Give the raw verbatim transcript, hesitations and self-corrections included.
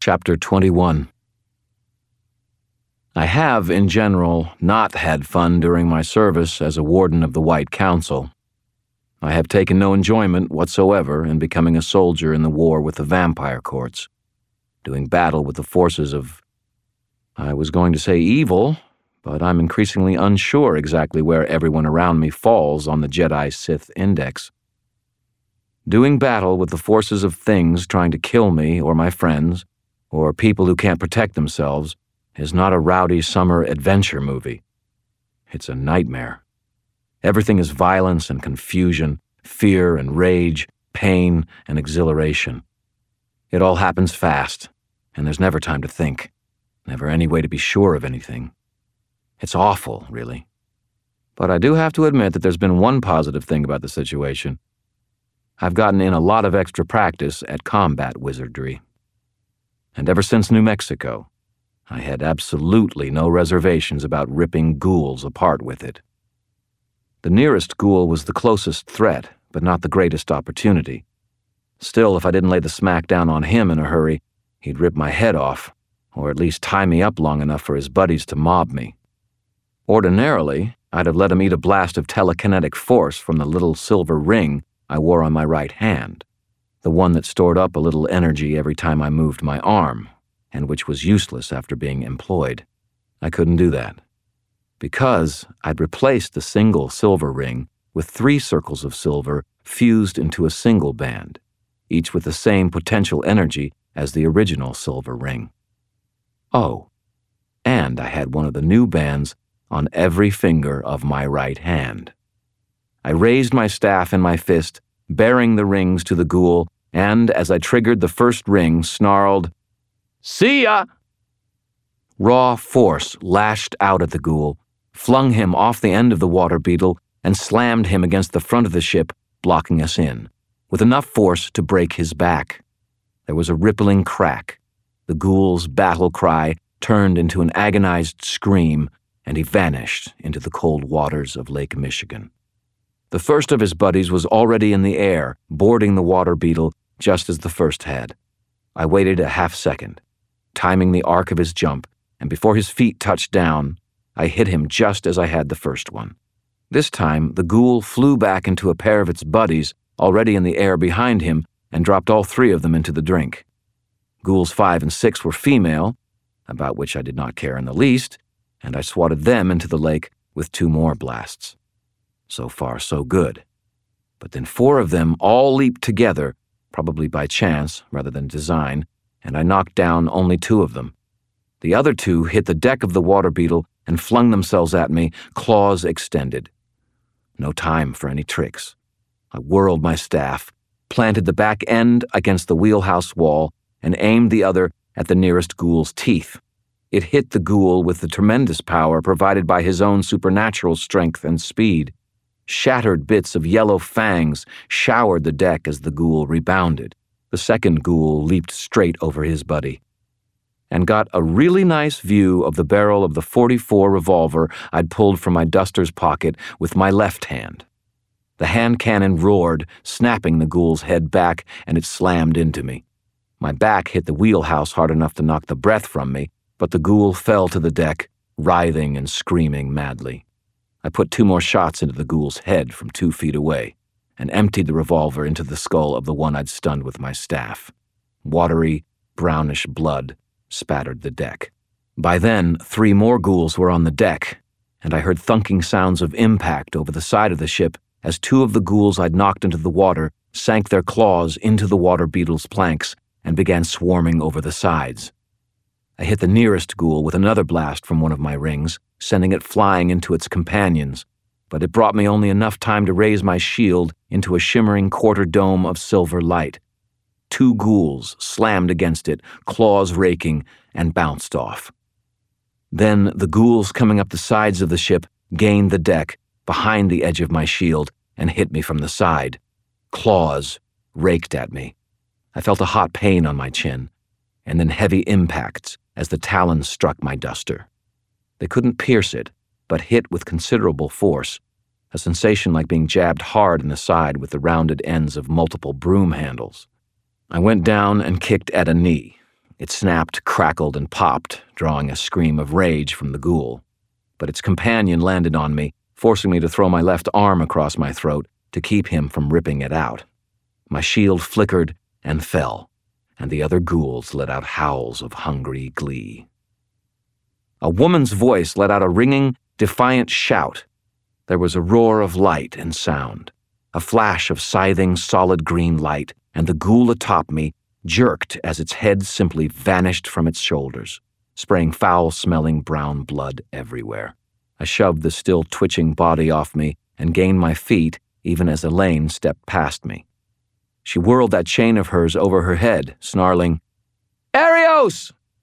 Chapter twenty-one. I have, in general, not had fun during my service as a warden of the White Council. I have taken no enjoyment whatsoever in becoming a soldier in the war with the vampire courts, doing battle with the forces of, I was going to say evil, but I'm increasingly unsure exactly where everyone around me falls on the Jedi-Sith index. Doing battle with the forces of things trying to kill me or my friends, or people who can't protect themselves, is not a rowdy summer adventure movie. It's a nightmare. Everything is violence and confusion, fear and rage, pain and exhilaration. It all happens fast, and there's never time to think, never any way to be sure of anything. It's awful, really. But I do have to admit that there's been one positive thing about the situation. I've gotten in a lot of extra practice at combat wizardry. And ever since New Mexico, I had absolutely no reservations about ripping ghouls apart with it. The nearest ghoul was the closest threat, but not the greatest opportunity. Still, if I didn't lay the smack down on him in a hurry, he'd rip my head off, or at least tie me up long enough for his buddies to mob me. Ordinarily, I'd have let him eat a blast of telekinetic force from the little silver ring I wore on my right hand, the one that stored up a little energy every time I moved my arm, and which was useless after being employed. I couldn't do that, because I'd replaced the single silver ring with three circles of silver fused into a single band, each with the same potential energy as the original silver ring. Oh, and I had one of the new bands on every finger of my right hand. I raised my staff in my fist, bearing the rings to the ghoul, and as I triggered the first ring, snarled, "See ya!" Raw force lashed out at the ghoul, flung him off the end of the water beetle, and slammed him against the front of the ship, blocking us in, with enough force to break his back. There was a rippling crack. The ghoul's battle cry turned into an agonized scream, and he vanished into the cold waters of Lake Michigan. The first of his buddies was already in the air, boarding the water beetle just as the first had. I waited a half second, timing the arc of his jump, and before his feet touched down, I hit him just as I had the first one. This time, the ghoul flew back into a pair of its buddies already in the air behind him and dropped all three of them into the drink. Ghouls five and six were female, about which I did not care in the least, and I swatted them into the lake with two more blasts. So far, so good. But then four of them all leaped together, probably by chance rather than design, and I knocked down only two of them. The other two hit the deck of the water beetle and flung themselves at me, claws extended. No time for any tricks. I whirled my staff, planted the back end against the wheelhouse wall, and aimed the other at the nearest ghoul's teeth. It hit the ghoul with the tremendous power provided by his own supernatural strength and speed. Shattered bits of yellow fangs showered the deck as the ghoul rebounded. The second ghoul leaped straight over his buddy, and got a really nice view of the barrel of the forty-four revolver I'd pulled from my duster's pocket with my left hand. The hand cannon roared, snapping the ghoul's head back, and it slammed into me. My back hit the wheelhouse hard enough to knock the breath from me, but the ghoul fell to the deck, writhing and screaming madly. I put two more shots into the ghoul's head from two feet away, and emptied the revolver into the skull of the one I'd stunned with my staff. Watery, brownish blood spattered the deck. By then, three more ghouls were on the deck, and I heard thunking sounds of impact over the side of the ship as two of the ghouls I'd knocked into the water sank their claws into the water beetle's planks and began swarming over the sides. I hit the nearest ghoul with another blast from one of my rings, sending it flying into its companions, but it brought me only enough time to raise my shield into a shimmering quarter dome of silver light. Two ghouls slammed against it, claws raking, and bounced off. Then the ghouls coming up the sides of the ship gained the deck, behind the edge of my shield, and hit me from the side. Claws raked at me. I felt a hot pain on my chin, and then heavy impacts as the talons struck my duster. They couldn't pierce it, but hit with considerable force, a sensation like being jabbed hard in the side with the rounded ends of multiple broom handles. I went down and kicked at a knee, It snapped, crackled, and popped, drawing a scream of rage from the ghoul. But its companion landed on me, forcing me to throw my left arm across my throat to keep him from ripping it out. My shield flickered and fell, and the other ghouls let out howls of hungry glee. A woman's voice let out a ringing, defiant shout. There was a roar of light and sound, a flash of scything, solid green light, and the ghoul atop me jerked as its head simply vanished from its shoulders, spraying foul-smelling brown blood everywhere. I shoved the still twitching body off me and gained my feet even as Elaine stepped past me. She whirled that chain of hers over her head, snarling, "Arios!"